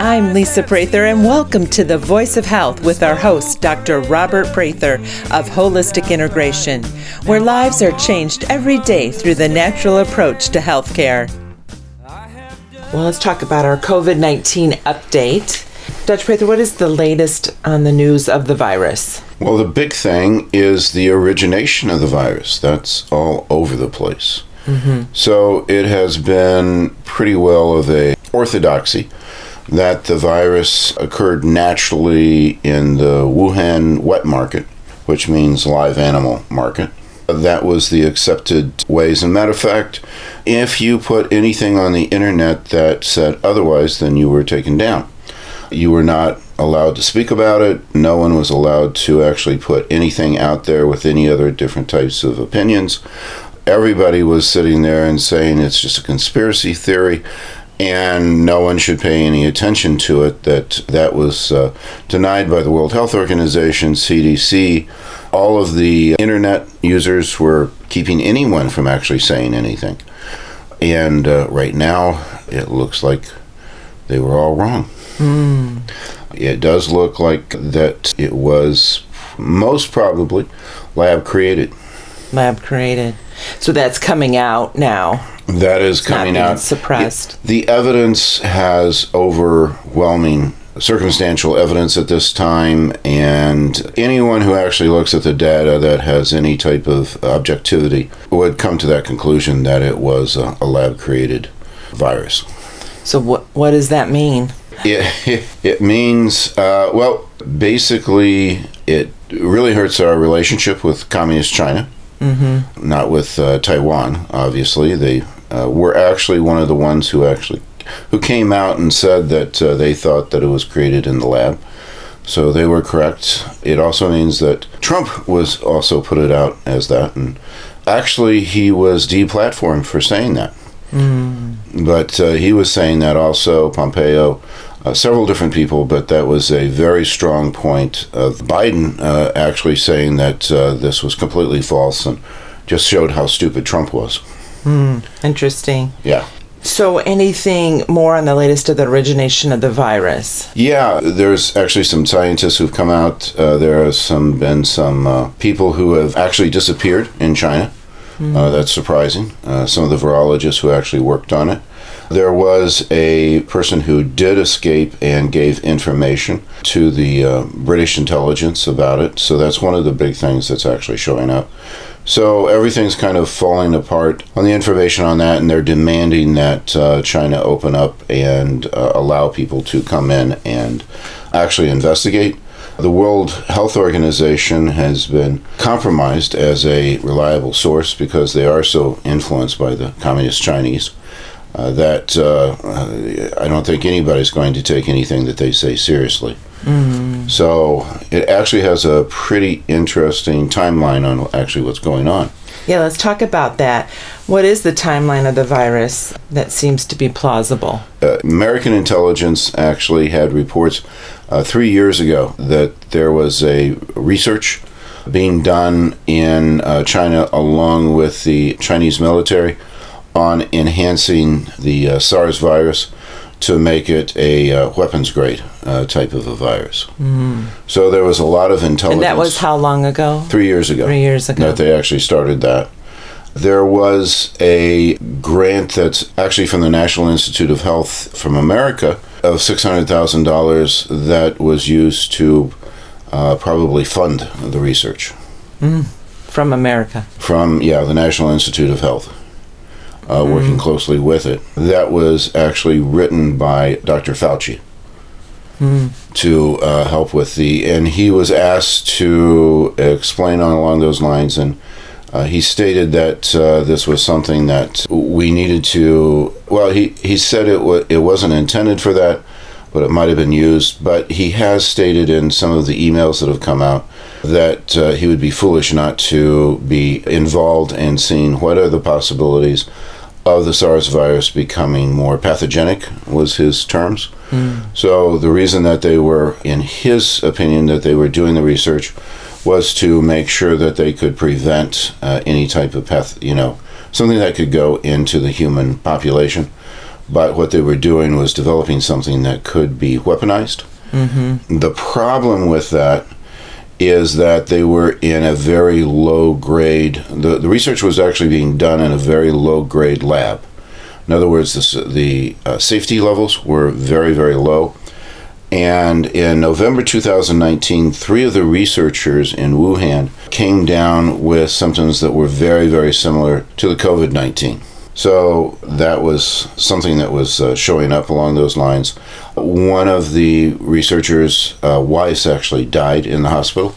I'm Lisa Prather, and welcome to The Voice of Health with our host, Dr. Robert Prather of Holistic Integration, where lives are changed every day through the natural approach to healthcare. Well, let's talk about our COVID-19 update. Dr. Prather, what is the latest on the news of the virus? Well, the big thing is the origination of the virus. That's all over the place. So it has been pretty well of a orthodoxy that the virus occurred naturally in the Wuhan wet market, which means live animal market. That was the accepted ways. As a matter of fact, if you put anything on the internet that said otherwise, then you were taken down. You were not allowed to speak about it. No one was allowed to actually put anything out there with any other different types of opinions. Everybody was sitting there and saying it's just a conspiracy theory, and no one should pay any attention to it. That was denied by the World Health Organization, CDC. All of the internet users were keeping anyone from actually saying anything. And right now, it looks like they were all wrong. It does look like that it was most probably lab created. Lab created. So that's coming out now. That is coming out. Suppressed. The evidence has overwhelming circumstantial evidence at this time, and anyone who actually looks at the data that has any type of objectivity would come to that conclusion that it was a lab-created virus. So what does that mean? It means, well, basically, it really hurts our relationship with Communist China. Not with Taiwan, obviously. They were actually one of the ones who came out and said that they thought that it was created in the lab. So they were correct. It also means that Trump was also put it out as that, and actually he was deplatformed for saying that. But he was saying that also, Pompeo, several different people, but that was a very strong point of Biden actually saying that this was completely false and just showed how stupid Trump was. Interesting. Yeah. So anything more on the latest of the origination of the virus? Yeah, there's actually some scientists who've come out. There have been some people who have actually disappeared in China. That's surprising. Some of the virologists who actually worked on it. There was a person who did escape and gave information to the British intelligence about it. So that's one of the big things that's actually showing up. So everything's kind of falling apart on the information on that, and they're demanding that China open up and allow people to come in and actually investigate. The World Health Organization has been compromised as a reliable source because they are so influenced by the Communist Chinese. That I don't think anybody's going to take anything that they say seriously. So it actually has a pretty interesting timeline on actually what's going on. Yeah, let's talk about that. What is the timeline of the virus that seems to be plausible? American intelligence actually had reports 3 years ago that there was a research being done in China along with the Chinese military on enhancing the SARS virus to make it a weapons grade type of a virus. So there was a lot of intelligence. And that was how long ago? 3 years ago. 3 years ago. That they actually started that. There was a grant that's actually from the National Institute of Health from America of $600,000 that was used to probably fund the research. From America? From, the National Institute of Health. Working closely with it. That was actually written by Dr. Fauci to help with and he was asked to explain along those lines, and he stated that this was something that we needed to, well, he said it wasn't intended for that, but it might have been used. But he has stated in some of the emails that have come out that he would be foolish not to be involved in seeing what are the possibilities of the SARS virus becoming more pathogenic, was his terms. So the reason that they were, in his opinion, that they were doing the research was to make sure that they could prevent any type of something that could go into the human population. but what they were doing was developing something that could be weaponized. The problem with that is that they were in a very low grade, the research was actually being done in a very low grade lab. In other words, the safety levels were very, very low. And in November 2019, 3 of the researchers in Wuhan came down with symptoms that were very, very similar to the COVID-19. So that was something that was showing up along those lines. One of the researchers' wives actually died in the hospital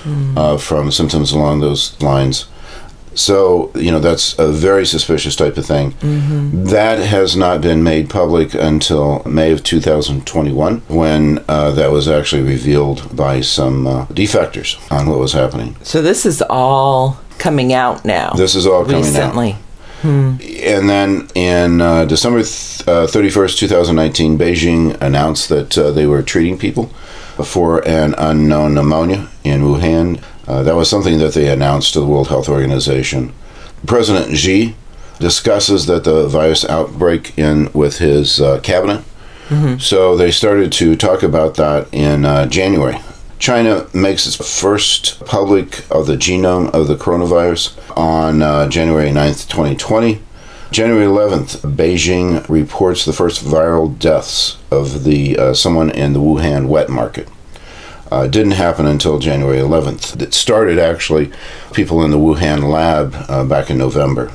from symptoms along those lines. So, that's a very suspicious type of thing. That has not been made public until May of 2021, when that was actually revealed by some defectors on what was happening. So this is all coming out now. This is all coming recently. out. And then in December 31st, 2019, Beijing announced that they were treating people for an unknown pneumonia in Wuhan. That was something that they announced to the World Health Organization. President Xi discusses that the virus outbreak with his cabinet. So they started to talk about that in January. China makes its first public of the genome of the coronavirus on January 9th, 2020. January 11th, Beijing reports the first viral deaths of someone in the Wuhan wet market. Didn't happen until January 11th. It started, actually, people in the Wuhan lab back in November.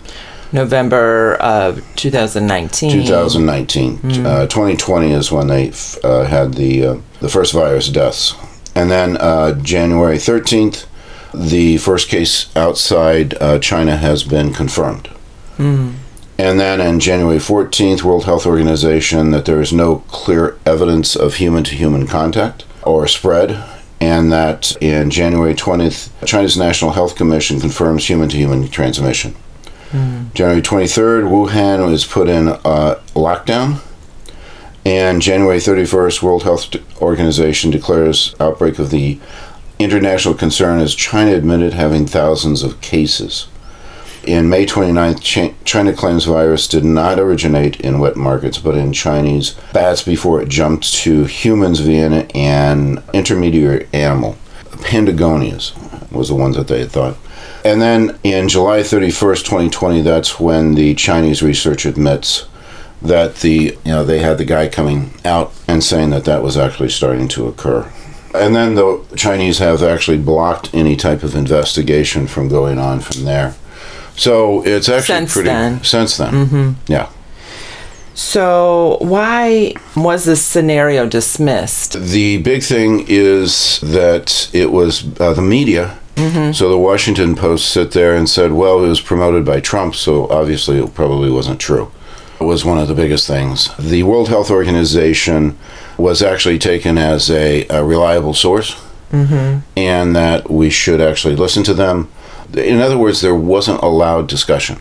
November of 2019. 2019. 2020 is when they had the first virus deaths. And then January 13th, the first case outside China has been confirmed. And then on January 14th, World Health Organization, that there is no clear evidence of human-to-human contact or spread, and that in January 20th, China's National Health Commission confirms human-to-human transmission. January 23rd, Wuhan was put in lockdown, and January 31st, World Health Organization declares outbreak of the international concern as China admitted having thousands of cases. In May 29th, China claims virus did not originate in wet markets, but in Chinese bats before it jumped to humans via an intermediary animal. Pandagonias was the ones that they had thought. And then in July 31st, 2020, that's when the Chinese research admits that they had the guy coming out and saying that was actually starting to occur. And then the Chinese have actually blocked any type of investigation from going on from there. So it's actually since then. Yeah. So why was this scenario dismissed? The big thing is that it was the media. So the Washington Post sit there and said, well, it was promoted by Trump, so obviously it probably wasn't true. It was one of the biggest things. The World Health Organization was actually taken as a reliable source, and that we should actually listen to them. In other words, there wasn't a loud discussion.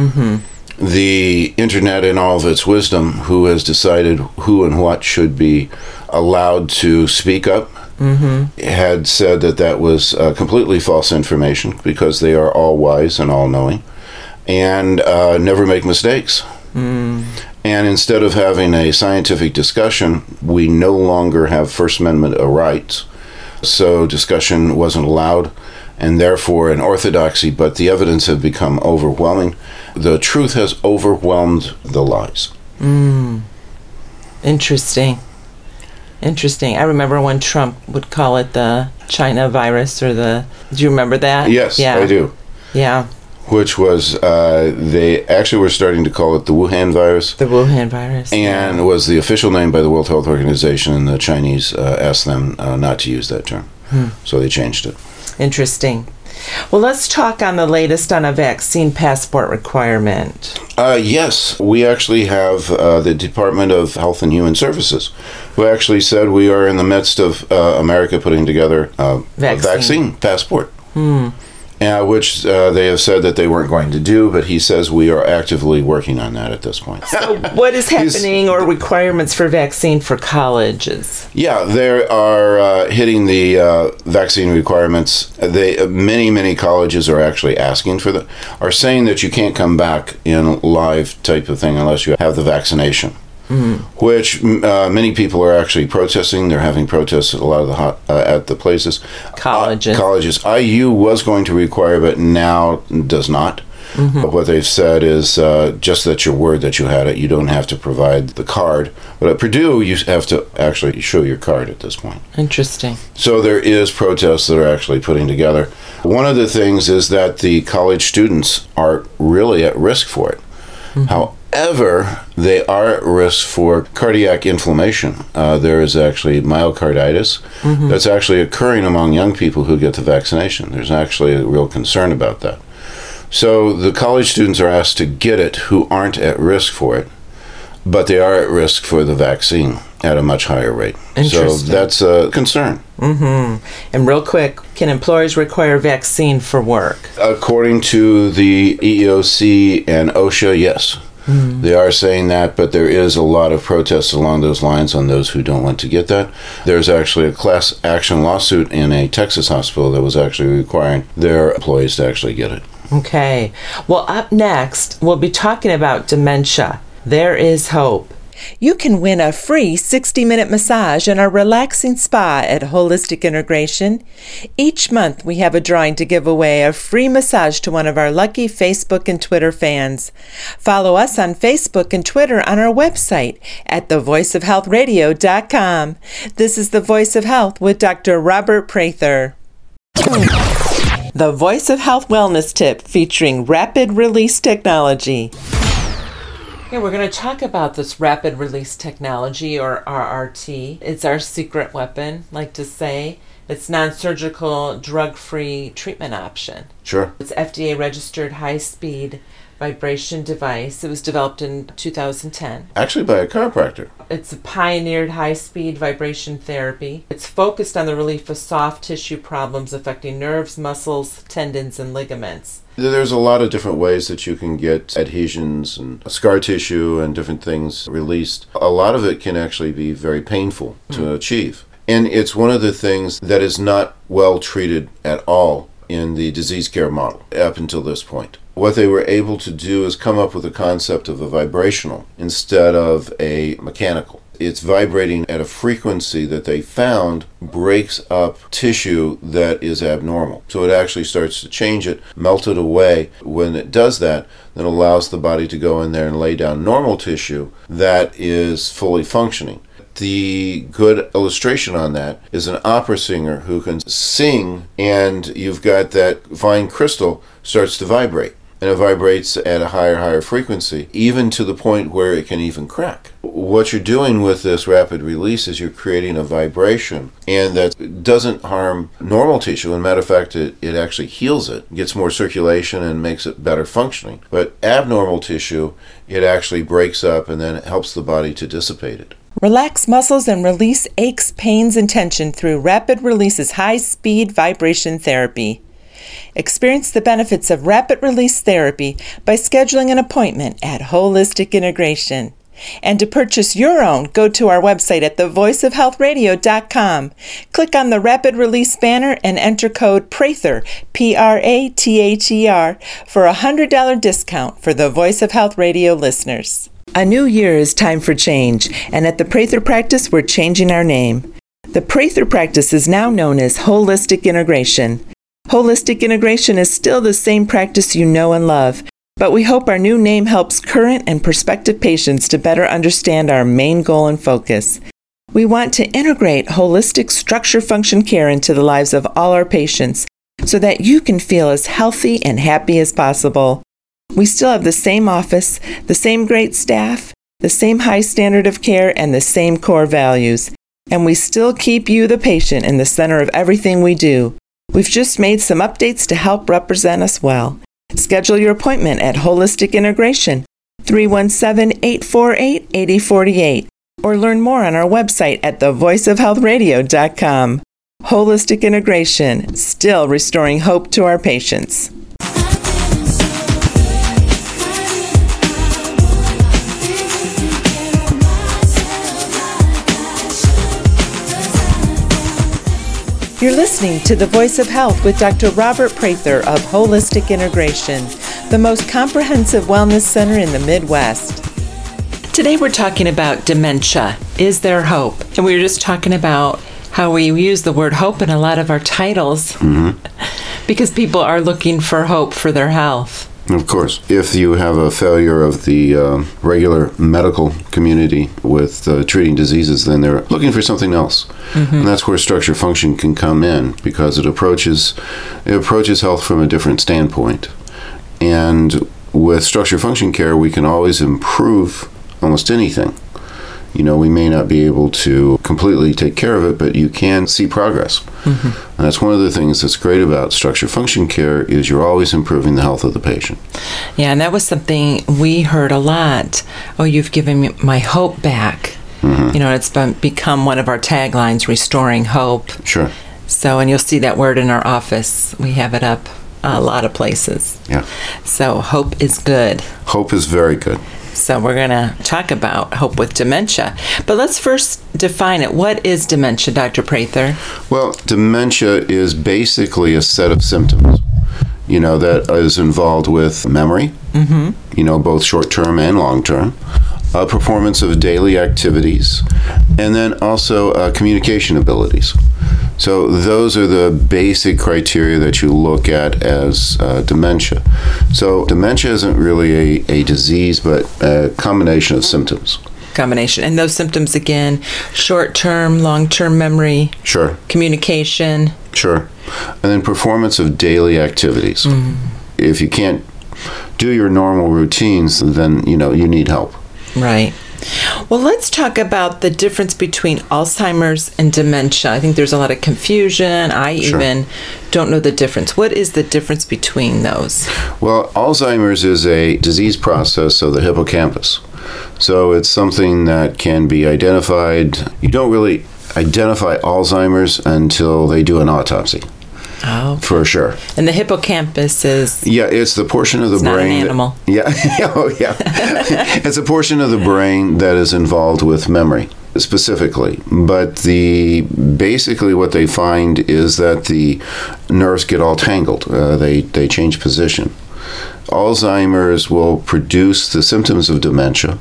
The internet, in all of its wisdom, who has decided who and what should be allowed to speak up, had said that was completely false information, because they are all wise and all knowing and never make mistakes. And instead of having a scientific discussion, we no longer have First Amendment rights. So discussion wasn't allowed, and therefore an orthodoxy, but the evidence had become overwhelming. The truth has overwhelmed the lies. Interesting. I remember when Trump would call it the China virus, do you remember that? Yes, yeah. I do. Yeah. Which was, they actually were starting to call it the Wuhan virus. The Wuhan virus. And was the official name by the World Health Organization, and the Chinese asked them not to use that term. So they changed it. Interesting. Well, let's talk on the latest on a vaccine passport requirement. Yes, we actually have the Department of Health and Human Services, who actually said we are in the midst of America putting together a vaccine passport. which they have said that they weren't going to do, but he says we are actively working on that at this point. So what is happening or requirements for vaccine for colleges? Yeah, they are hitting the vaccine requirements. Many colleges are actually asking for are saying that you can't come back in live type of thing unless you have the vaccination. Mm-hmm. Which many people are actually protesting. They're having protests at a lot of the at the places. Colleges. IU was going to require, but now does not. Mm-hmm. But what they've said is just that your word that you had it. You don't have to provide the card. But at Purdue, you have to actually show your card at this point. Interesting. So there is protests that are actually putting together. One of the things is that the college students are really at risk for it. Mm-hmm. However, they are at risk for cardiac inflammation. There is actually myocarditis that's actually occurring among young people who get the vaccination. There's actually a real concern about that. So the college students are asked to get it who aren't at risk for it, but they are at risk for the vaccine at a much higher rate. So that's a concern. Mm-hmm. And real quick, can employers require vaccine for work? According to the EEOC and OSHA, yes. Mm-hmm. They are saying that, but there is a lot of protests along those lines on those who don't want to get that. There's actually a class action lawsuit in a Texas hospital that was actually requiring their employees to actually get it. Okay. Well, up next, we'll be talking about dementia. There is hope. You can win a free 60-minute massage in our relaxing spa at Holistic Integration. Each month, we have a drawing to give away a free massage to one of our lucky Facebook and Twitter fans. Follow us on Facebook and Twitter on our website at thevoiceofhealthradio.com. This is The Voice of Health with Dr. Robert Prather. The Voice of Health Wellness Tip featuring Rapid Release Technology. Yeah, we're going to talk about this rapid release technology, or RRT. It's our secret weapon, like to say. It's non-surgical, drug-free treatment option. Sure. It's FDA registered high-speed vibration device. It was developed in 2010. Actually by a chiropractor. It's a pioneered high-speed vibration therapy. It's focused on the relief of soft tissue problems affecting nerves, muscles, tendons, and ligaments. There's a lot of different ways that you can get adhesions and scar tissue and different things released. A lot of it can actually be very painful to achieve. And it's one of the things that is not well treated at all in the disease care model up until this point. What they were able to do is come up with a concept of a vibrational instead of a mechanical. It's vibrating at a frequency that they found breaks up tissue that is abnormal. So it actually starts to change it, melt it away. When it does that, then it allows the body to go in there and lay down normal tissue that is fully functioning. The good illustration on that is an opera singer who can sing, and you've got that fine crystal starts to vibrate. And it vibrates at a higher frequency, even to the point where it can even crack. What you're doing with this rapid release is you're creating a vibration, and that doesn't harm normal tissue. As a matter of fact, it actually heals it, gets more circulation, and makes it better functioning. But abnormal tissue, it actually breaks up, and then it helps the body to dissipate it. Relax muscles and release aches, pains, and tension through Rapid Release's high-speed vibration therapy. Experience the benefits of rapid release therapy by scheduling an appointment at Holistic Integration. And to purchase your own, go to our website at thevoiceofhealthradio.com. Click on the Rapid Release banner and enter code PRATHER, P-R-A-T-H-E-R, for a $100 discount for the Voice of Health Radio listeners. A new year is time for change, and at the Prather Practice, we're changing our name. The Prather Practice is now known as Holistic Integration. Holistic Integration is still the same practice you know and love, but we hope our new name helps current and prospective patients to better understand our main goal and focus. We want to integrate holistic structure-function care into the lives of all our patients so that you can feel as healthy and happy as possible. We still have the same office, the same great staff, the same high standard of care, and the same core values. And we still keep you, the patient, in the center of everything we do. We've just made some updates to help represent us well. Schedule your appointment at Holistic Integration, 317-848-8048, or learn more on our website at thevoiceofhealthradio.com. Holistic Integration, still restoring hope to our patients. You're listening to The Voice of Health with Dr. Robert Prather of Holistic Integration, the most comprehensive wellness center in the Midwest. Today we're talking about dementia. Is there hope? And we were just talking about how we use the word hope in a lot of our titles because people are looking for hope for their health. Of course. If you have a failure of the regular medical community with treating diseases, then they're looking for something else. And that's where structure function can come in, because it approaches health from a different standpoint. And with structure function care, we can always improve almost anything. You know, we may not be able to completely take care of it, but you can see progress. And that's one of the things that's great about structure function care is you're always improving the health of the patient. Yeah, and that was something we heard a lot. Oh, you've given me my hope back. You know, it's become one of our taglines, restoring hope. Sure. So, and you'll see that word in our office. We have it up a lot of places. Yeah. So, hope is good. Hope is very good. So we're going to talk about hope with dementia. But let's first define it. What is dementia, Dr. Prather? Well, dementia is basically a set of symptoms, you know, that is involved with memory, you know, both short-term and long-term, performance of daily activities, and then also communication abilities. So those are the basic criteria that you look at as dementia. So dementia isn't really a disease, but a combination of symptoms. Combination. And those symptoms, again, short-term, long-term memory. Sure. Communication. Sure. And then performance of daily activities. If you can't do your normal routines, then, you know, you need help. Right. Well, let's talk about the difference between Alzheimer's and dementia. I think there's a lot of confusion. I even don't know the difference. What is the difference between those? Well, Alzheimer's is a disease process of the hippocampus. So it's something that can be identified. You don't really identify Alzheimer's until they do an autopsy. Oh. For sure. And the hippocampus is... Yeah, it's the portion of the brain... It's not an animal. It's a portion of the brain that is involved with memory, specifically. But basically what they find is that the nerves get all tangled. They change position. Alzheimer's will produce the symptoms of dementia,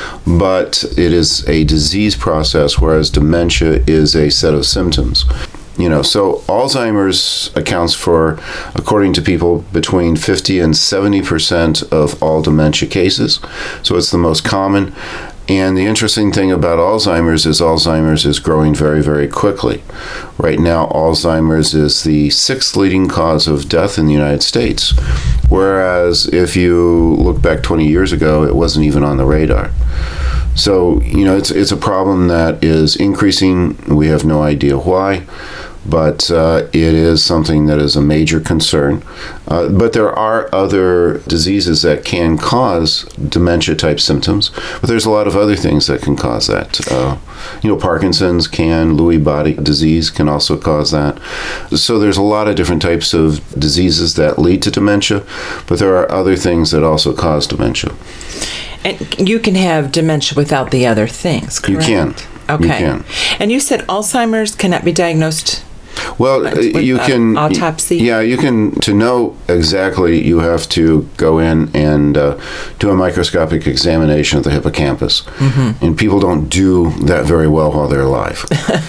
but it is a disease process, whereas dementia is a set of symptoms. You know, so Alzheimer's accounts for, according to people, between 50 and 70% of all dementia cases. So it's the most common. And the interesting thing about Alzheimer's is growing very, very quickly. Right now, Alzheimer's is the 6th leading cause of death in the United States. Whereas if you look back 20 years ago, it wasn't even on the radar. So, you know, it's a problem that is increasing. We have no idea why, but it is something that is a major concern. But there are other diseases that can cause dementia-type symptoms, but there's a lot of other things that can cause that. You know, Parkinson's can, Lewy body disease can also cause that. So there's a lot of different types of diseases that lead to dementia, but there are other things that also cause dementia. And you can have dementia without the other things, correct? You can. Okay. You can. And you said Alzheimer's cannot be diagnosed? Well, you can autopsy. Yeah, you can. To know exactly, you have to go in and do a microscopic examination of the hippocampus, and people don't do that very well while they're alive.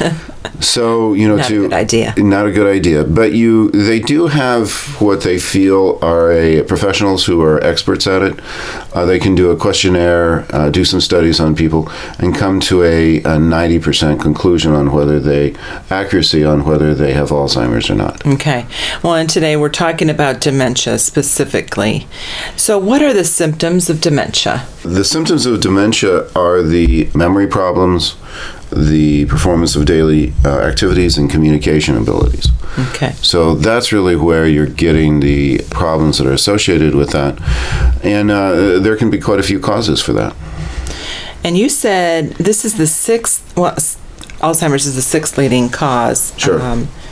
So, you know, not a good idea. Not a good idea. But they do have what they feel are professionals who are experts at it. They can do a questionnaire, do some studies on people, and come to a 90% conclusion on accuracy on whether they have Alzheimer's or not. Okay. Well, and today we're talking about dementia specifically. So what are the symptoms of dementia? The symptoms of dementia are the memory problems, the performance of daily activities, and communication abilities. Okay. So that's really where you're getting the problems that are associated with that. And there can be quite a few causes for that. And you said this is the sixth, well, Alzheimer's is the sixth leading cause. Sure.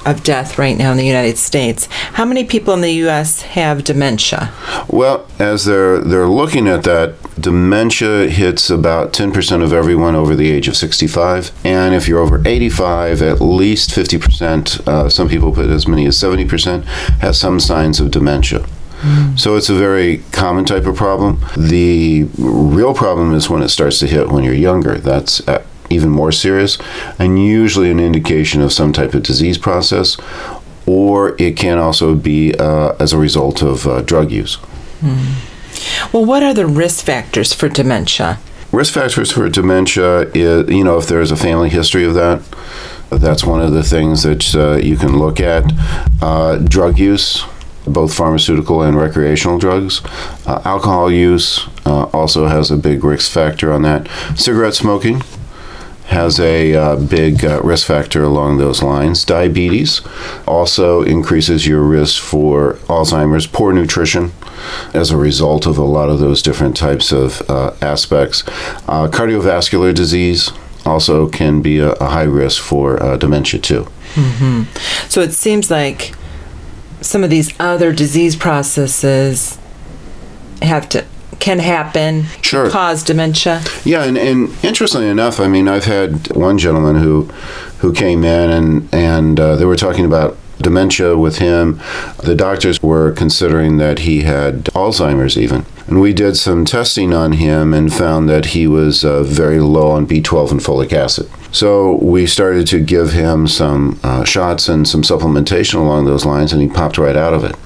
of death right now in the United States. How many people in the U.S. have dementia? Well, as they're looking at that, dementia hits about 10% of everyone over the age of 65. And if you're over 85, at least 50%, some people put as many as 70%, has some signs of dementia. So it's a very common type of problem. The real problem is when it starts to hit when you're younger. That's even more serious, and usually an indication of some type of disease process, or it can also be as a result of drug use. Well, what are the risk factors for dementia? Risk factors for dementia is, if there's a family history of that, that's one of the things that you can look at. Drug use, both pharmaceutical and recreational drugs. Alcohol use also has a big risk factor on that. Cigarette smoking has a big risk factor along those lines. Diabetes also increases your risk for Alzheimer's. Poor nutrition as a result of a lot of those different types of aspects. Cardiovascular disease also can be a high risk for dementia too. So it seems like some of these other disease processes can happen, Sure. cause dementia. Yeah, and interestingly enough, I've had one gentleman who came in and they were talking about dementia with him. The doctors were considering that he had Alzheimer's even. And we did some testing on him and found that he was very low on B12 and folic acid. So we started to give him some shots and some supplementation along those lines, and he popped right out of it.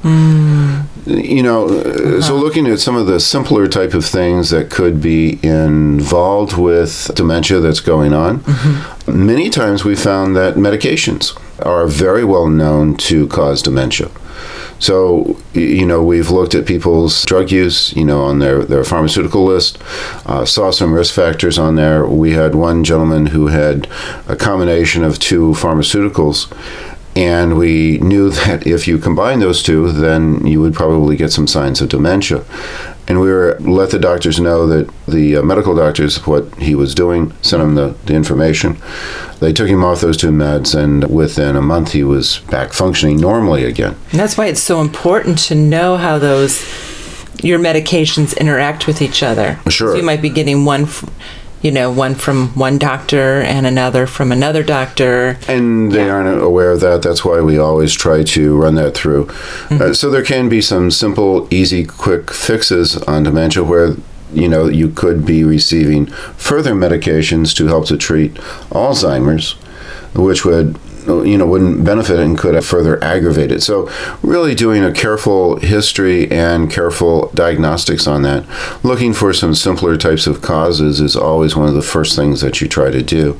So looking at some of the simpler type of things that could be involved with dementia that's going on, many times we found that medications are very well known to cause dementia. So, we've looked at people's drug use, on their pharmaceutical list, saw some risk factors on there. We had one gentleman who had a combination of two pharmaceuticals, and we knew that if you combine those two, then you would probably get some signs of dementia. And we let the doctors know that the medical doctors, what he was doing, sent him the information. They took him off those two meds, and within a month he was back functioning normally again. And that's why it's so important to know how your medications interact with each other. Sure. So you might be getting one from one doctor and another from another doctor. And they aren't aware of that. That's why we always try to run that through. So there can be some simple, easy, quick fixes on dementia where, you could be receiving further medications to help to treat Alzheimer's, which wouldn't benefit and could further aggravate it. So really doing a careful history and careful diagnostics on that, looking for some simpler types of causes is always one of the first things that you try to do.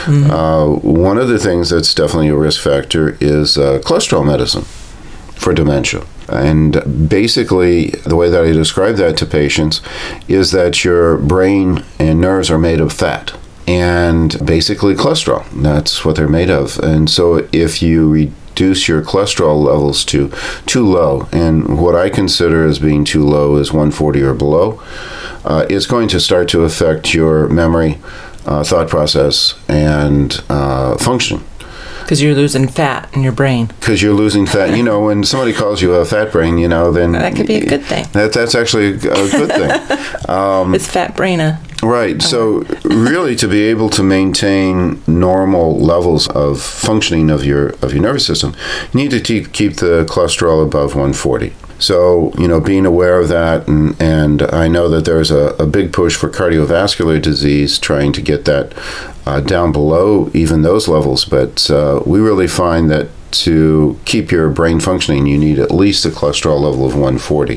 One of the things that's definitely a risk factor is cholesterol medicine for dementia. And basically, the way that I describe that to patients is that your brain and nerves are made of fat. And basically cholesterol, that's what they're made of. And so if you reduce your cholesterol levels to too low, and what I consider as being too low is 140 or below, it's going to start to affect your memory, thought process, and functioning. Because you're losing fat in your brain. Because you're losing fat. When somebody calls you a fat brain, then... That could be a good thing. That's actually a good thing. It's fat brainer. Right. So really to be able to maintain normal levels of functioning of your nervous system, you need to keep the cholesterol above 140. So, being aware of that, and I know that there's a big push for cardiovascular disease, trying to get that down below even those levels. But we really find that to keep your brain functioning, you need at least a cholesterol level of 140.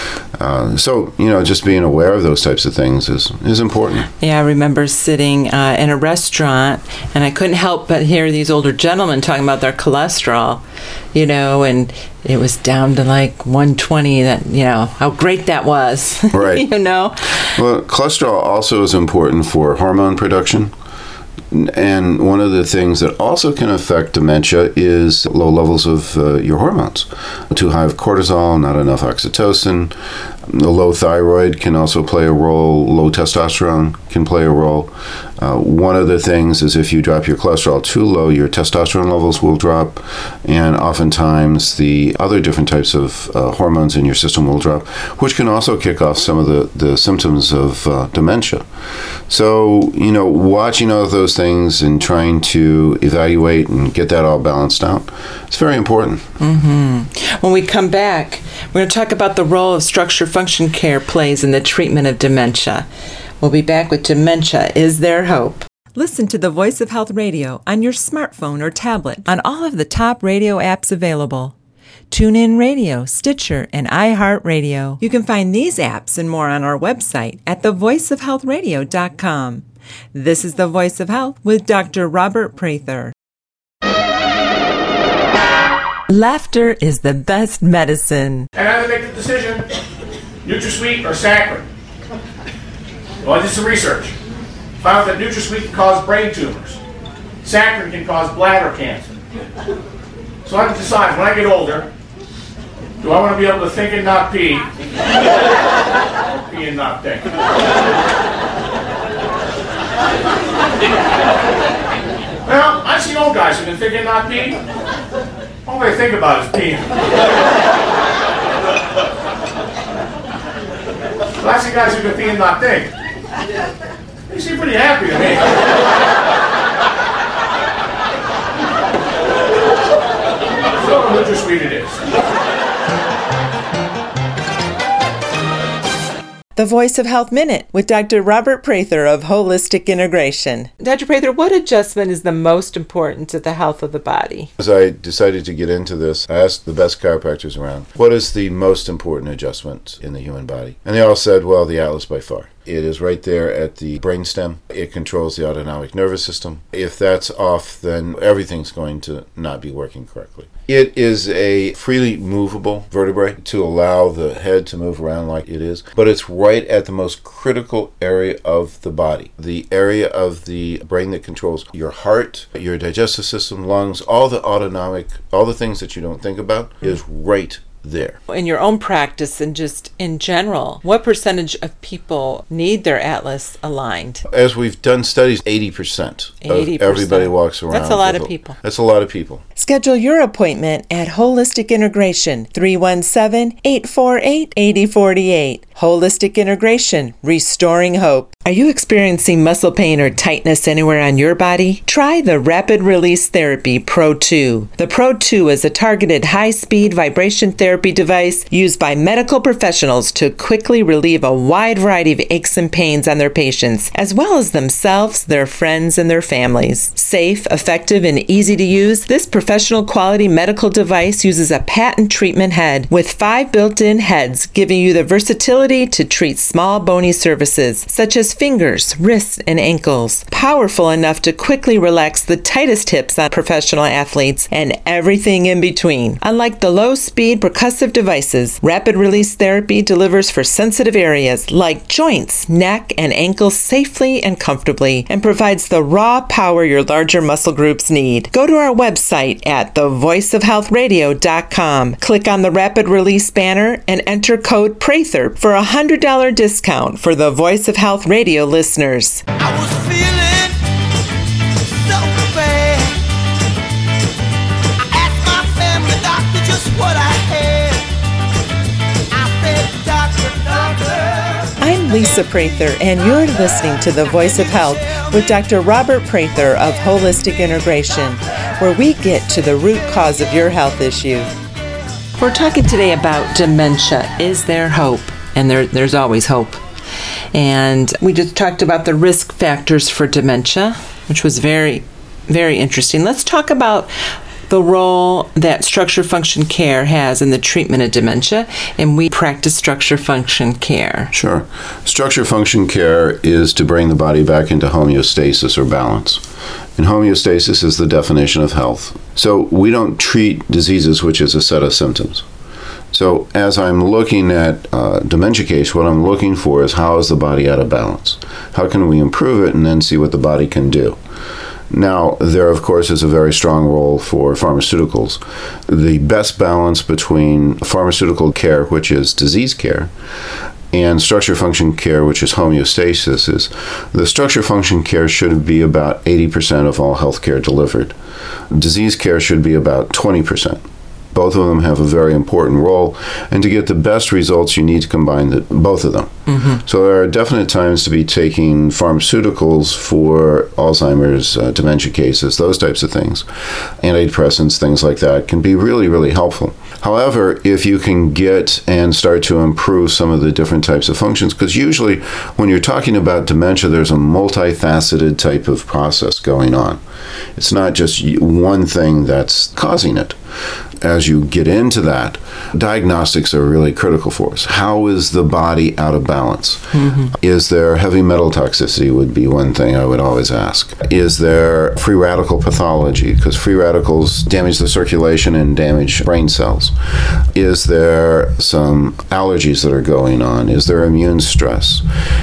So, just being aware of those types of things is important. Yeah, I remember sitting in a restaurant, and I couldn't help but hear these older gentlemen talking about their cholesterol, and it was down to like 120, that, how great that was. Right. Well, cholesterol also is important for hormone production. And one of the things that also can affect dementia is low levels of your hormones. Too high of cortisol, not enough oxytocin. The low thyroid can also play a role. Low testosterone can play a role. One of the things is if you drop your cholesterol too low, your testosterone levels will drop, and oftentimes the other different types of hormones in your system will drop, which can also kick off some of the symptoms of dementia. So, watching all of those things and trying to evaluate and get that all balanced out, it's very important. Mm-hmm. When we come back, we're going to talk about the role of structure function care plays in the treatment of dementia. We'll be back with Dementia, Is There Hope? Listen to the Voice of Health Radio on your smartphone or tablet on all of the top radio apps available. TuneIn Radio, Stitcher, and iHeartRadio. You can find these apps and more on our website at thevoiceofhealthradio.com. This is The Voice of Health with Dr. Robert Prather. Laughter is the best medicine. And I had to make the decision, NutraSweet or Saccharin. Well, I did some research. Found that NutraSweet can cause brain tumors. Saccharin can cause bladder cancer. So I have to decide, when I get older, do I want to be able to think and not pee, or pee and not think? Well, I've seen old guys who can think and not pee. All they think about is peeing. Well, I see guys who can pee and not think. They seem pretty happy to me. So NutraSweet it is. The Voice of Health Minute with Dr. Robert Prather of Holistic Integration. Dr. Prather, what adjustment is the most important to the health of the body? As I decided to get into this, I asked the best chiropractors around, what is the most important adjustment in the human body? And they all said, well, the atlas by far. It is right there at the brainstem. It controls the autonomic nervous system. If that's off, then everything's going to not be working correctly. It is a freely movable vertebrae to allow the head to move around like it is, but it's right at the most critical area of the body. The area of the brain that controls your heart, your digestive system, lungs, all the autonomic, all the things that you don't think about is right there. In your own practice and just in general, what percentage of people need their atlas aligned? As we've done studies, 80% of everybody walks around. That's a lot of people. That's a lot of people. Schedule your appointment at Holistic Integration, 317-848-8048. Holistic Integration, restoring hope. Are you experiencing muscle pain or tightness anywhere on your body? Try the Rapid Release Therapy Pro 2. The Pro 2 is a targeted high-speed vibration therapy device used by medical professionals to quickly relieve a wide variety of aches and pains on their patients, as well as themselves, their friends, and their families. Safe, effective, and easy to use, this professional quality medical device uses a patent treatment head with 5 built-in heads, giving you the versatility to treat small bony surfaces such as fingers, wrists, and ankles. Powerful enough to quickly relax the tightest hips on professional athletes and everything in between. Unlike the low-speed percussive devices, Rapid Release Therapy delivers for sensitive areas like joints, neck, and ankles safely and comfortably, and provides the raw power your larger muscle groups need. Go to our website at thevoiceofhealthradio.com. Click on the Rapid Release banner and enter code Prather for a $100 discount for the Voice of Health Radio listeners. I was feeling so bad. I asked my family doctor just what I had. I said, doctor. I'm Lisa Prather, and you're listening to The Voice of Health with Dr. Robert Prather of Holistic Integration, where we get to the root cause of your health issue. We're talking today about dementia. Is there hope? And there's always hope. And we just talked about the risk factors for dementia, which was very, very interesting. Let's talk about the role that structure function care has in the treatment of dementia, and we practice structure function care. Sure. Structure function care is to bring the body back into homeostasis or balance. And homeostasis is the definition of health. So we don't treat diseases, which is a set of symptoms. So as I'm looking at a dementia case, what I'm looking for is how is the body out of balance? How can we improve it and then see what the body can do? Now, there, of course, is a very strong role for pharmaceuticals. The best balance between pharmaceutical care, which is disease care, and structure function care, which is homeostasis, is the structure function care should be about 80% of all healthcare delivered. Disease care should be about 20%. Both of them have a very important role, and to get the best results, you need to combine both of them. So there are definite times to be taking pharmaceuticals for Alzheimer's, dementia cases, those types of things. Antidepressants, things like that, can be really, really helpful. However, if you can get and start to improve some of the different types of functions, because usually when you're talking about dementia, there's a multifaceted type of process going on. It's not just one thing that's causing it. As you get into that, diagnostics are really critical for us. How is the body out of balance? Is there heavy metal toxicity would be one thing I would always ask. Is there free radical pathology? Because free radicals damage the circulation and damage brain cells. Is there some allergies that are going on? Is there immune stress?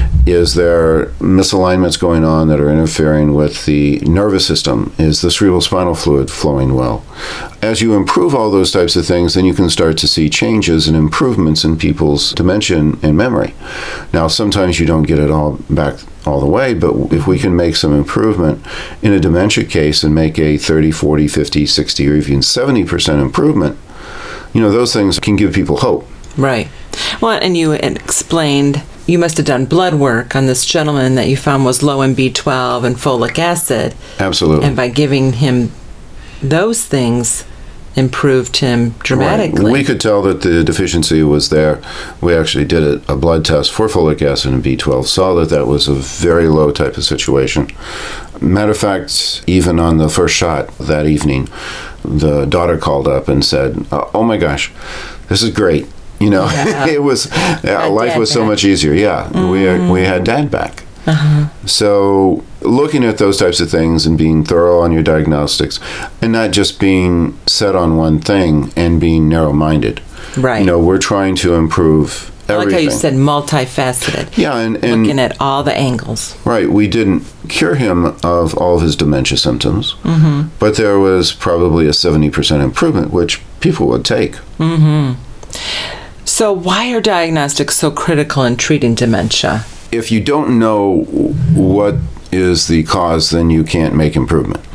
Is there misalignments going on that are interfering with the nervous system? Is the cerebrospinal fluid flowing well? As you improve all those types of things, then you can start to see changes and improvements in people's dementia and memory. Now, sometimes you don't get it all back all the way, but if we can make some improvement in a dementia case and make a 30, 40, 50, 60, or even 70% improvement, those things can give people hope. Right. Well, and you explained you must have done blood work on this gentleman that you found was low in B12 and folic acid. Absolutely. And by giving him those things, improved him dramatically. Right. We could tell that the deficiency was there. We actually did a blood test for folic acid and B12, saw that was a very low type of situation. Matter of fact, even on the first shot that evening, the daughter called up and said, "Oh my gosh, this is great." It was, life was so much easier. Yeah, we had Dad back. So looking at those types of things and being thorough on your diagnostics and not just being set on one thing and being narrow-minded. Right. We're trying to improve everything. I like how you said multifaceted. Yeah, and looking at all the angles. Right. We didn't cure him of all of his dementia symptoms, but there was probably a 70% improvement, which people would take. So why are diagnostics so critical in treating dementia? If you don't know what is the cause, then you can't make improvement.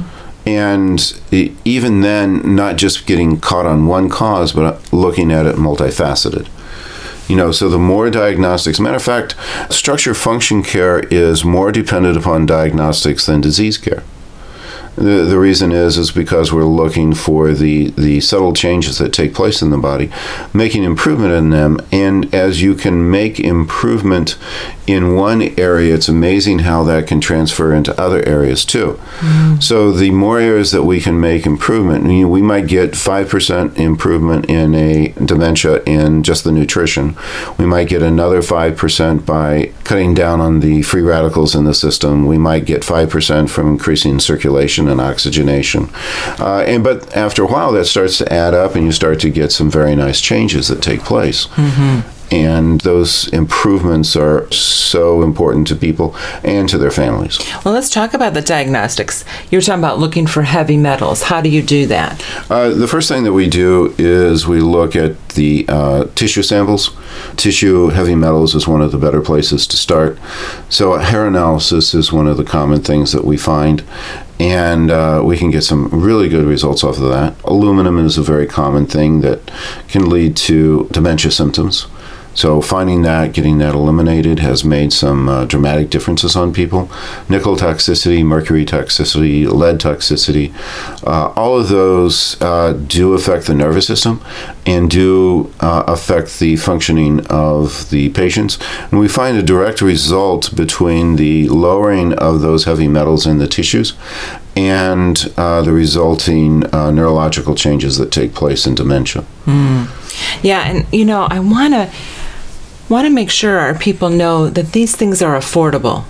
And even then, not just getting caught on one cause, but looking at it multifaceted. So the more diagnostics, matter of fact, structure function care is more dependent upon diagnostics than disease care. The reason is because we're looking for the subtle changes that take place in the body, making improvement in them. And as you can make improvement in one area, it's amazing how that can transfer into other areas too. So the more areas that we can make improvement, we might get 5% improvement in a dementia in just the nutrition. We might get another 5% by cutting down on the free radicals in the system. We might get 5% from increasing circulation and oxygenation. But after a while, that starts to add up, and you start to get some very nice changes that take place. And those improvements are so important to people and to their families. Well, let's talk about the diagnostics. You're talking about looking for heavy metals. How do you do that? The first thing that we do is we look at the tissue samples. Tissue heavy metals is one of the better places to start. So hair analysis is one of the common things that we find. And we can get some really good results off of that. Aluminum is a very common thing that can lead to dementia symptoms. So finding that, getting that eliminated has made some dramatic differences on people. Nickel toxicity, mercury toxicity, lead toxicity, all of those do affect the nervous system and do affect the functioning of the patients. And we find a direct result between the lowering of those heavy metals in the tissues and the resulting neurological changes that take place in dementia. Yeah, and I want to make sure our people know that these things are affordable.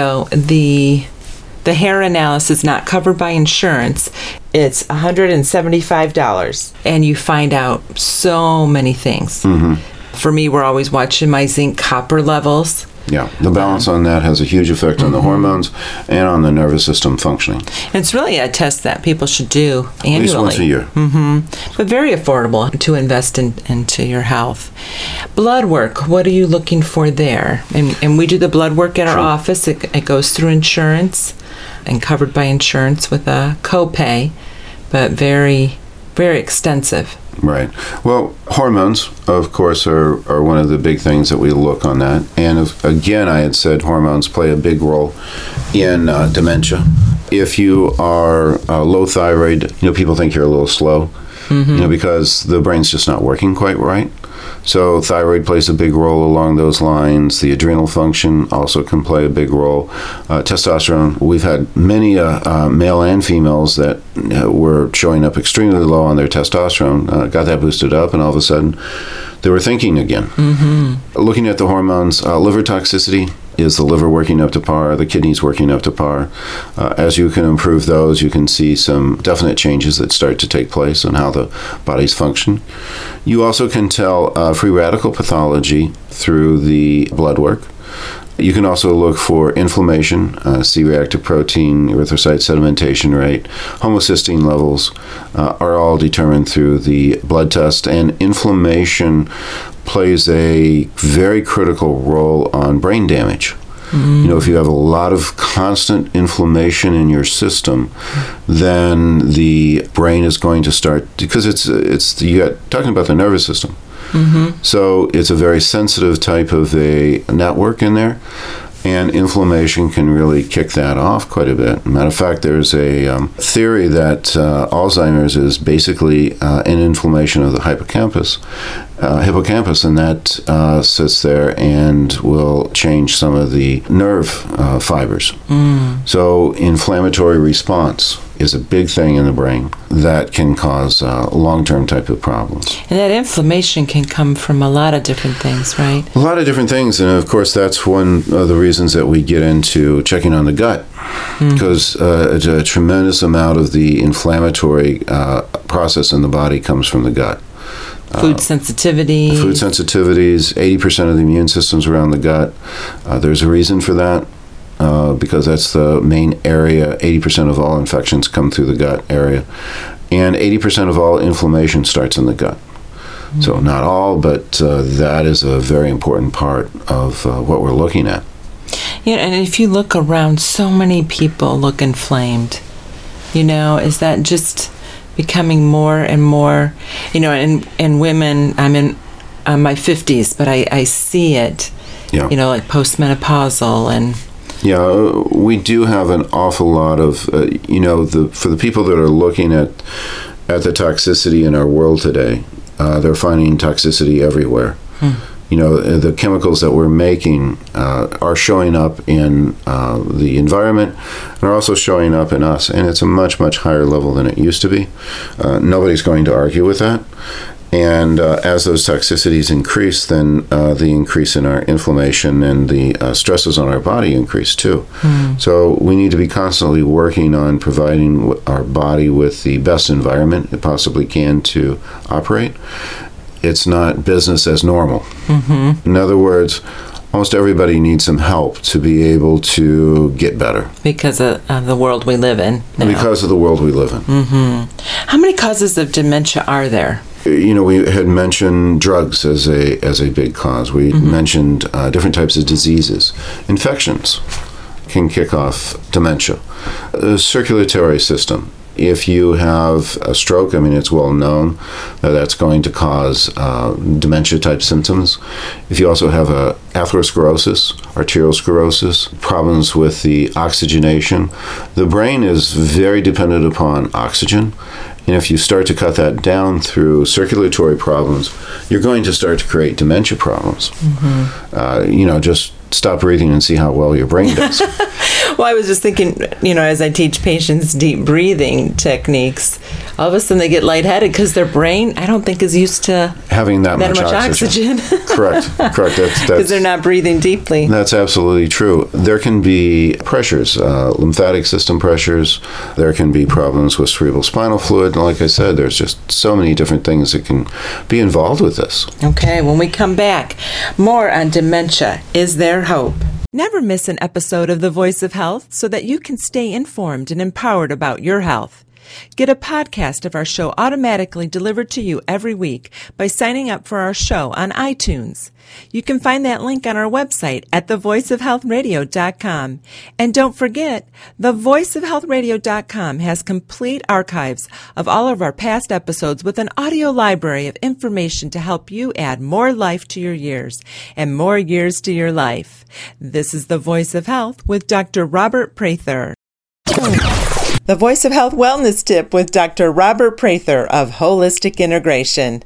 The hair analysis is not covered by insurance. It's $175, and you find out so many things. For me, we're always watching my zinc copper levels. Yeah, the balance on that has a huge effect on the hormones and on the nervous system functioning. It's really a test that people should do annually. At least once a year. But very affordable to invest into your health. Blood work, what are you looking for there? And we do the blood work at our office. It goes through insurance and covered by insurance with a copay, but very, very extensive. Right. Well, hormones, of course, are one of the big things that we look on that. And again, I had said hormones play a big role in dementia. If you are low thyroid, people think you're a little slow, because the brain's just not working quite right. So thyroid plays a big role along those lines. The adrenal function also can play a big role. Testosterone, we've had many male and females that were showing up extremely low on their testosterone, got that boosted up, and all of a sudden they were thinking again. Looking at the hormones, liver toxicity, is the liver working up to par, the kidneys working up to par. As you can improve those, you can see some definite changes that start to take place on how the body's function. You also can tell free radical pathology through the blood work. You can also look for inflammation, C-reactive protein, erythrocyte sedimentation rate, homocysteine levels are all determined through the blood test, and inflammation plays a very critical role on brain damage. If you have a lot of constant inflammation in your system, then the brain is going to start, because you're talking about the nervous system. So it's a very sensitive type of a network in there, and inflammation can really kick that off quite a bit. Matter of fact, there's a theory that Alzheimer's is basically an inflammation of the hippocampus, and that sits there and will change some of the nerve fibers. So inflammatory response is a big thing in the brain that can cause long-term type of problems. And that inflammation can come from a lot of different things, right? A lot of different things, and of course that's one of the reasons that we get into checking on the gut, because a tremendous amount of the inflammatory process in the body comes from the gut. Food sensitivity. Food sensitivities, 80% of the immune system's around the gut. There's a reason for that. Because that's the main area. 80% of all infections come through the gut area. And 80% of all inflammation starts in the gut. So not all, but that is a very important part of what we're looking at. Yeah, and if you look around, so many people look inflamed. Is that just becoming more and more, and women, I'm in my 50s, but I see it, like postmenopausal and... Yeah, we do have an awful lot of, for the people that are looking at the toxicity in our world today, they're finding toxicity everywhere. The chemicals that we're making are showing up in the environment and are also showing up in us, and it's a much, much higher level than it used to be. Nobody's going to argue with that. And as those toxicities increase, then the increase in our inflammation and the stresses on our body increase too. So we need to be constantly working on providing our body with the best environment it possibly can to operate. It's not business as normal. In other words, almost everybody needs some help to be able to get better. Because of the world we live in now. Because of the world we live in. How many causes of dementia are there? We had mentioned drugs as a big cause. We mentioned different types of diseases. Infections can kick off dementia. The circulatory system. If you have a stroke, it's well known that that's going to cause dementia-type symptoms. If you also have atherosclerosis, arterial sclerosis, problems with the oxygenation, the brain is very dependent upon oxygen. And if you start to cut that down through circulatory problems, you're going to start to create dementia problems. Just stop breathing and see how well your brain does. Well, I was just thinking, as I teach patients deep breathing techniques, all of a sudden they get lightheaded because their brain, I don't think, is used to having that much oxygen. Correct. Because they're not breathing deeply. That's absolutely true. There can be pressures, lymphatic system pressures. There can be problems with cerebral spinal fluid. And like I said, there's just so many different things that can be involved with this. Okay, when we come back, more on dementia. Is there hope? Never miss an episode of The Voice of Health so that you can stay informed and empowered about your health. Get a podcast of our show automatically delivered to you every week by signing up for our show on iTunes. You can find that link on our website at thevoiceofhealthradio.com. And don't forget, thevoiceofhealthradio.com has complete archives of all of our past episodes with an audio library of information to help you add more life to your years and more years to your life. This is The Voice of Health with Dr. Robert Prather. The Voice of Health Wellness Tip with Dr. Robert Prather of Holistic Integration.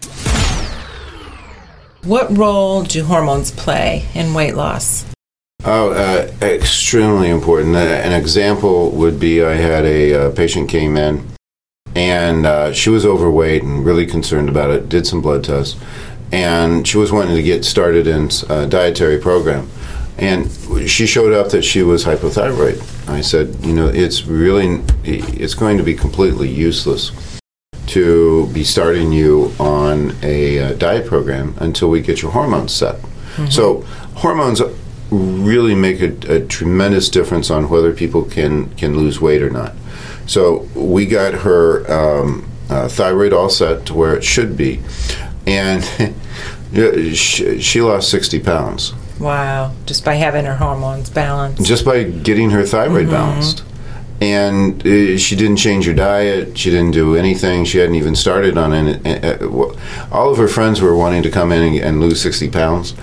What role do hormones play in weight loss? Extremely important. An example would be I had a patient came in and she was overweight and really concerned about it, did some blood tests, and she was wanting to get started in a dietary program. And she showed up that she was hypothyroid. I said, it's going to be completely useless to be starting you on a diet program until we get your hormones set. Mm-hmm. So hormones really make a tremendous difference on whether people can lose weight or not. So we got her thyroid all set to where it should be. And she lost 60 pounds. Wow, just by having her hormones balanced. Just by getting her thyroid balanced. And she didn't change her diet. She didn't do anything. She hadn't even started on it. All of her friends were wanting to come in and lose 60 pounds.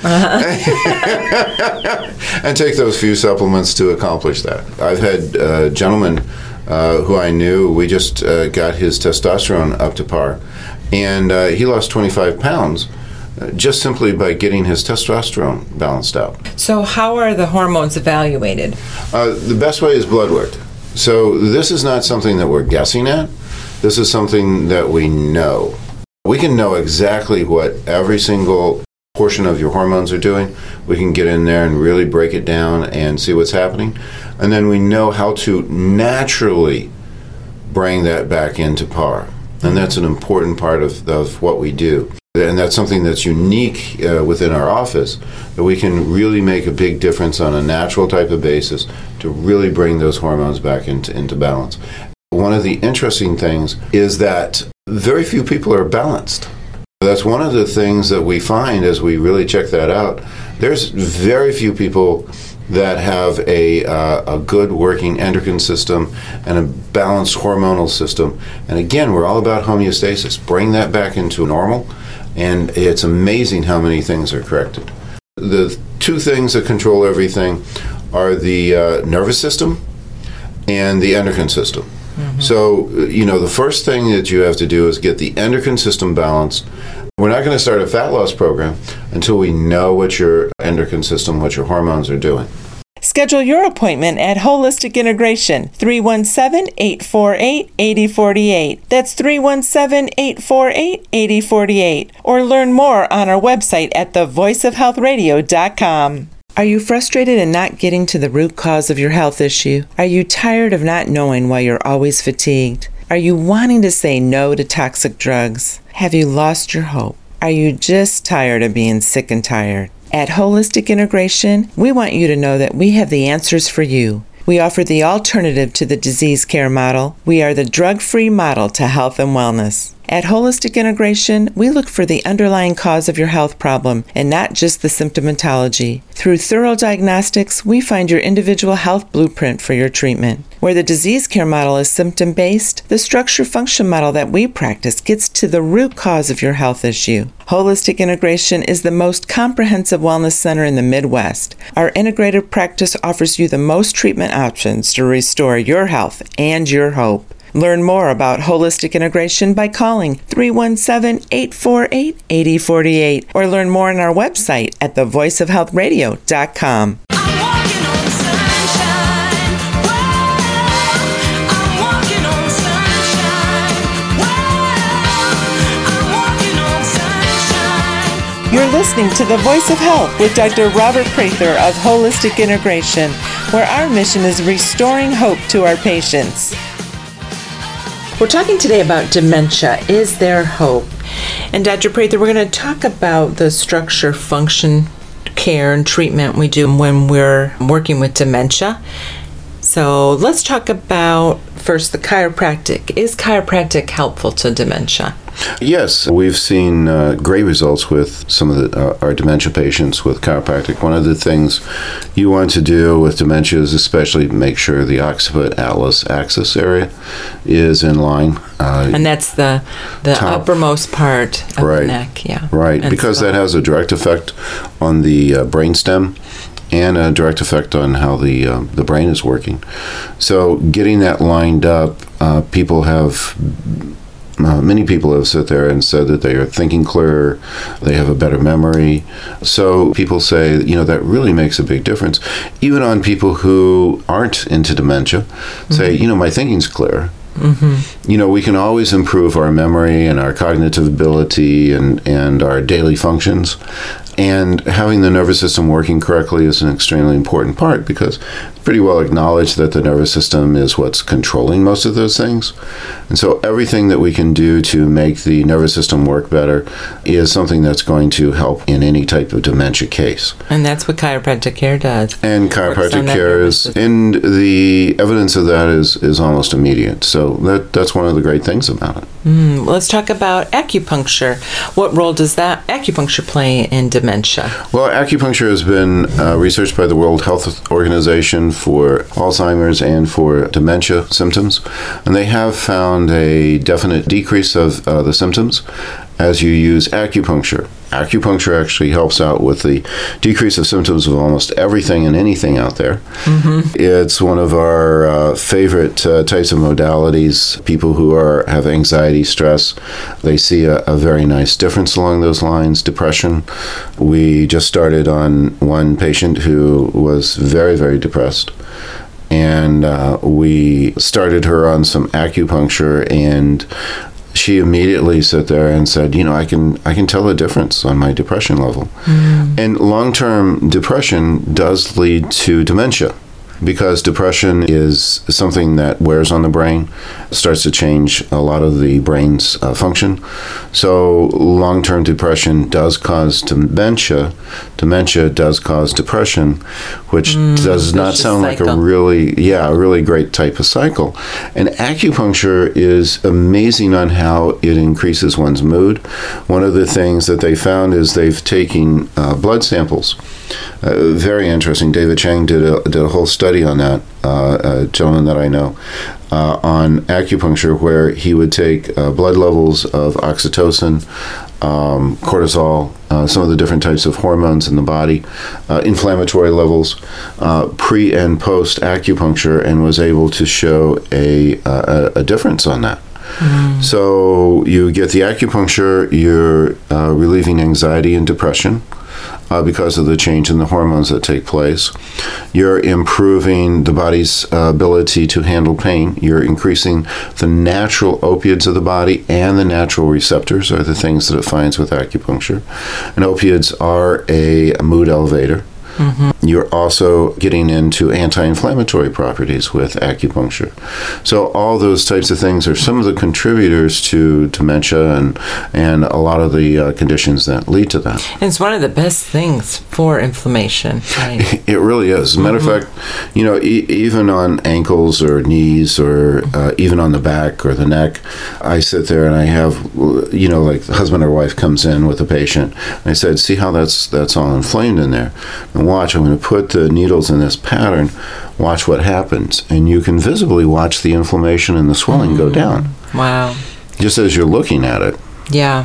And take those few supplements to accomplish that. I've had gentlemen who I knew, we just got his testosterone up to par. And he lost 25 pounds. Just simply by getting his testosterone balanced out. So how are the hormones evaluated? The best way is blood work. So this is not something that we're guessing at. This is something that we know. We can know exactly what every single portion of your hormones are doing. We can get in there and really break it down and see what's happening. And then we know how to naturally bring that back into par. And that's an important part of what we do. And that's something that's unique within our office, that we can really make a big difference on a natural type of basis to really bring those hormones back into balance. One of the interesting things is that very few people are balanced. That's one of the things that we find as we really check that out. There's very few people that have a good working endocrine system and a balanced hormonal system. And again, we're all about homeostasis. Bring that back into normal. And it's amazing how many things are corrected. The two things that control everything are the nervous system and the endocrine system. Mm-hmm. So, the first thing that you have to do is get the endocrine system balanced. We're not going to start a fat loss program until we know what your endocrine system, what your hormones are doing. Schedule your appointment at Holistic Integration, 317-848-8048. That's 317-848-8048. Or learn more on our website at thevoiceofhealthradio.com. Are you frustrated and not getting to the root cause of your health issue? Are you tired of not knowing why you're always fatigued? Are you wanting to say no to toxic drugs? Have you lost your hope? Are you just tired of being sick and tired? At Holistic Integration, we want you to know that we have the answers for you. We offer the alternative to the disease care model. We are the drug-free model to health and wellness. At Holistic Integration, we look for the underlying cause of your health problem and not just the symptomatology. Through thorough diagnostics, we find your individual health blueprint for your treatment. Where the disease care model is symptom-based, the structure-function model that we practice gets to the root cause of your health issue. Holistic Integration is the most comprehensive wellness center in the Midwest. Our integrated practice offers you the most treatment options to restore your health and your hope. Learn more about Holistic Integration by calling 317-848-8048 or learn more on our website at thevoiceofhealthradio.com. I'm walking on sunshine, You're listening to The Voice of Health with Dr. Robert Prather of Holistic Integration, where our mission is restoring hope to our patients. We're talking today about dementia. Is there hope? And Dr. Prather, we're going to talk about the structure, function, care, and treatment we do when we're working with dementia. So let's talk about first the chiropractic. Is chiropractic helpful to dementia? Yes, we've seen great results with some of our dementia patients with chiropractic. One of the things you want to do with dementia is especially make sure the occiput atlas axis area is in line. And that's the uppermost part of the neck, yeah. Right, because that has a direct effect on the brainstem and a direct effect on how the brain is working. So getting that lined up, many people have sat there and said that they are thinking clearer, they have a better memory. So people say, that really makes a big difference. Even on people who aren't into dementia, say, my thinking's clear. Mm-hmm. We can always improve our memory and our cognitive ability and our daily functions. And having the nervous system working correctly is an extremely important part, because it's pretty well acknowledged that the nervous system is what's controlling most of those things. And so everything that we can do to make the nervous system work better is something that's going to help in any type of dementia case. And that's what chiropractic care does. And chiropractic care and the evidence of that is almost immediate. So that's one of the great things about it. Let's talk about acupuncture. What role does that acupuncture play in dementia? Well, acupuncture has been researched by the World Health Organization for Alzheimer's and for dementia symptoms, and they have found a definite decrease of the symptoms as you use acupuncture. Acupuncture actually helps out with the decrease of symptoms of almost everything and anything out there. Mm-hmm. It's one of our favorite types of modalities. People who have anxiety, stress, they see a very nice difference along those lines. Depression. We just started on one patient who was very, very depressed. And we started her on some acupuncture, and she immediately sat there and said, I can tell a difference on my depression level. And long-term depression does lead to dementia, because depression is something that wears on the brain, starts to change a lot of the brain's function. So long-term depression does cause dementia. Dementia does cause depression, which does not sound like a really great type of cycle. And acupuncture is amazing on how it increases one's mood. One of the things that they found is they've taken blood samples. Very interesting. David Chang did a whole study on that, a gentleman that I know, on acupuncture, where he would take blood levels of oxytocin, cortisol, some of the different types of hormones in the body, inflammatory levels, pre and post acupuncture, and was able to show a difference on that. So you get the acupuncture, you're relieving anxiety and depression, because of the change in the hormones that take place. You're improving the body's ability to handle pain. You're increasing the natural opioids of the body, and the natural receptors are the things that it finds with acupuncture. And opioids are a mood elevator. Mm-hmm. You're also getting into anti-inflammatory properties with acupuncture. So all those types of things are some of the contributors to dementia and a lot of the conditions that lead to that. And it's one of the best things for inflammation. Right? It really is. As a matter of fact, even on ankles or knees or even on the back or the neck, I sit there and I have, like the husband or wife comes in with a patient. And I said, see how that's all inflamed in there. And watch, I'm going to put the needles in this pattern, watch what happens. And you can visibly watch the inflammation and the swelling go down. Wow. Just as you're looking at it. Yeah.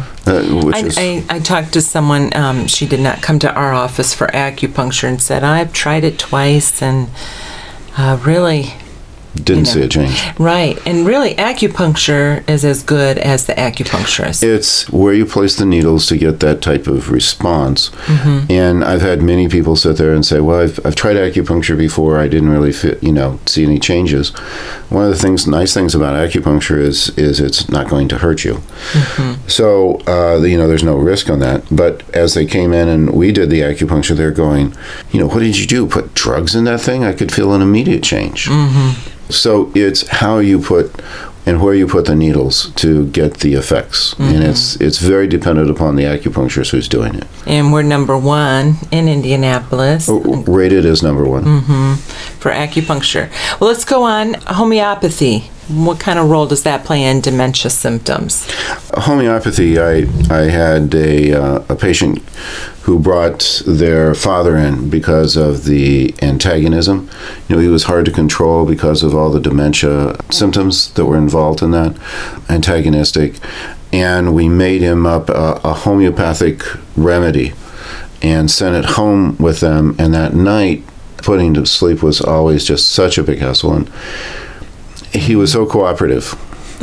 I talked to someone, she did not come to our office for acupuncture, and said, I've tried it twice and really Didn't see a change. Right. And really, acupuncture is as good as the acupuncturist. It's where you place the needles to get that type of response. And I've had many people sit there and say, well, I've tried acupuncture before. I didn't really see any changes. One of the nice things about acupuncture is it's not going to hurt you. So, there's no risk on that. But as they came in and we did the acupuncture, they're going, what did you do? Put drugs in that thing? I could feel an immediate change. So it's how you put and where you put the needles to get the effects. And it's very dependent upon the acupuncturist who's doing it. And we're number 1 in Indianapolis. Rated as number 1. For acupuncture. Well, let's go on. Homeopathy. What kind of role does that play in dementia symptoms? Homeopathy, I had a patient who brought their father in because of the antagonism. He was hard to control because of all the dementia symptoms that were involved in that, antagonistic. And we made him up a homeopathic remedy and sent it home with them. And that night, putting him to sleep was always just such a big hassle. And he was so cooperative.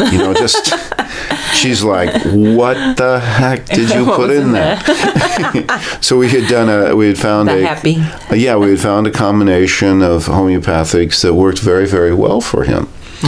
She's like, what the heck did you put in that? So we had found a combination of homeopathics that worked very, very well for him.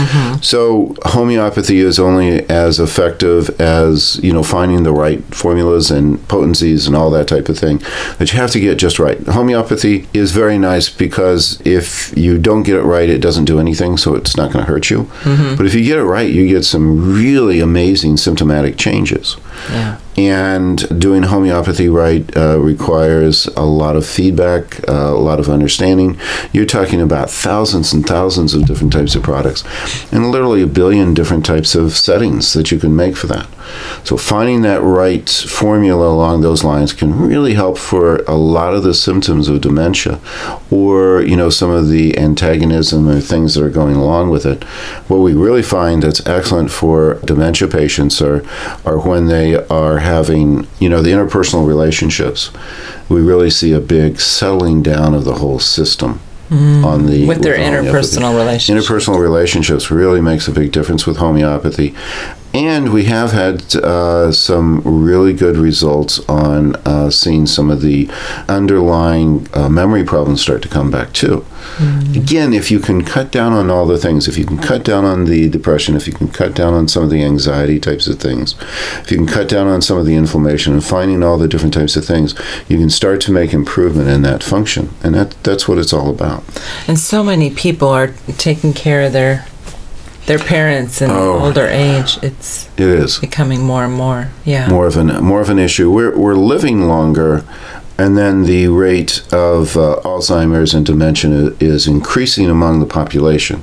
So homeopathy is only as effective as, finding the right formulas and potencies and all that type of thing that you have to get just right. Homeopathy is very nice because if you don't get it right, it doesn't do anything, so it's not going to hurt you. But if you get it right, you get some really amazing symptomatic changes. Yeah. And doing homeopathy right requires a lot of feedback, a lot of understanding. You're talking about thousands and thousands of different types of products and literally 1 billion different types of settings that you can make for that. So finding that right formula along those lines can really help for a lot of the symptoms of dementia or, some of the antagonism or things that are going along with it. What we really find that's excellent for dementia patients are when they are having, the interpersonal relationships. We really see a big settling down of the whole system. With their interpersonal relationships. Interpersonal relationships really makes a big difference with homeopathy. And we have had some really good results on seeing some of the underlying memory problems start to come back too. Again, if you can cut down on all the things, if you can cut down on the depression, if you can cut down on some of the anxiety types of things, if you can cut down on some of the inflammation and finding all the different types of things, you can start to make improvement in that function. And that's what it's all about. And so many people are taking care of their parents in older age. It is becoming more and more. Yeah. More of an issue. We're living longer, and then the rate of Alzheimer's and dementia is increasing among the population.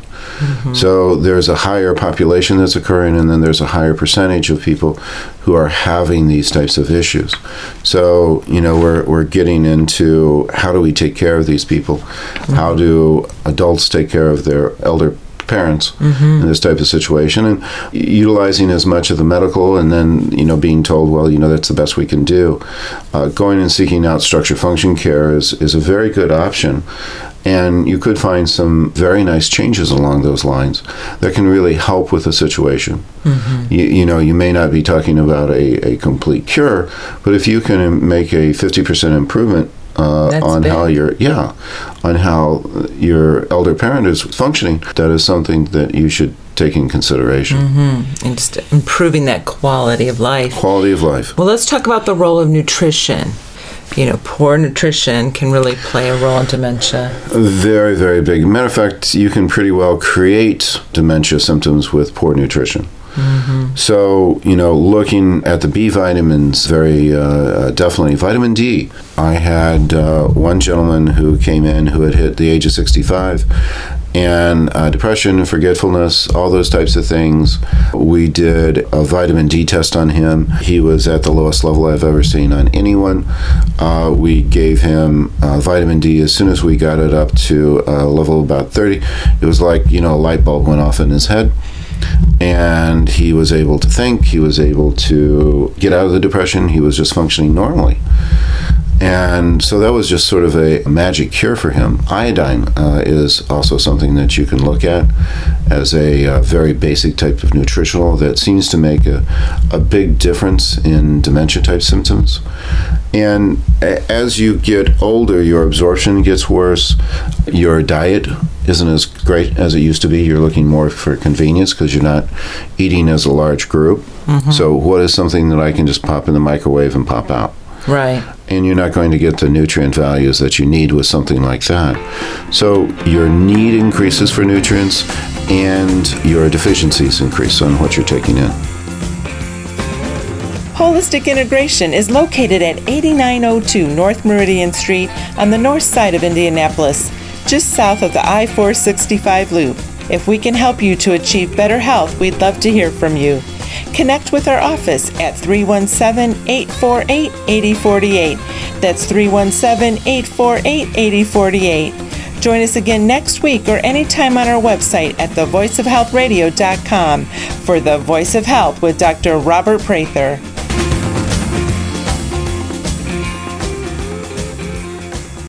So there's a higher population that's occurring, and then there's a higher percentage of people who are having these types of issues. So, we're getting into how do we take care of these people? How do adults take care of their elder parents in this type of situation, and utilizing as much of the medical, and then being told, well, that's the best we can do. Going and seeking out structure function care is a very good option, and you could find some very nice changes along those lines that can really help with the situation. You may not be talking about a complete cure, but if you can make a 50% improvement on how your elder parent is functioning, that is something that you should take in consideration. And just improving that quality of life. Well, let's talk about the role of nutrition. Poor nutrition can really play a role in dementia. Very, very big. Matter of fact, you can pretty well create dementia symptoms with poor nutrition. So, looking at the B vitamins, very definitely. Vitamin D. I had one gentleman who came in who had hit the age of 65, and depression, forgetfulness, all those types of things. We did a vitamin D test on him. He was at the lowest level I've ever seen on anyone. We gave him vitamin D as soon as we got it up to a level of about 30. It was like, a light bulb went off in his head. And he was able to think, he was able to get out of the depression, he was just functioning normally. And so that was just sort of a magic cure for him. Iodine is also something that you can look at as a very basic type of nutritional that seems to make a big difference in dementia-type symptoms. And as you get older, your absorption gets worse. Your diet isn't as great as it used to be. You're looking more for convenience because you're not eating as a large group. So what is something that I can just pop in the microwave and pop out? Right. And you're not going to get the nutrient values that you need with something like that. So your need increases for nutrients and your deficiencies increase on what you're taking in. Holistic Integration is located at 8902 North Meridian Street on the north side of Indianapolis, just south of the I-465 loop. If we can help you to achieve better health, we'd love to hear from you. Connect with our office at 317-848-8048. That's 317-848-8048. Join us again next week or anytime on our website at thevoiceofhealthradio.com for The Voice of Health with Dr. Robert Prather.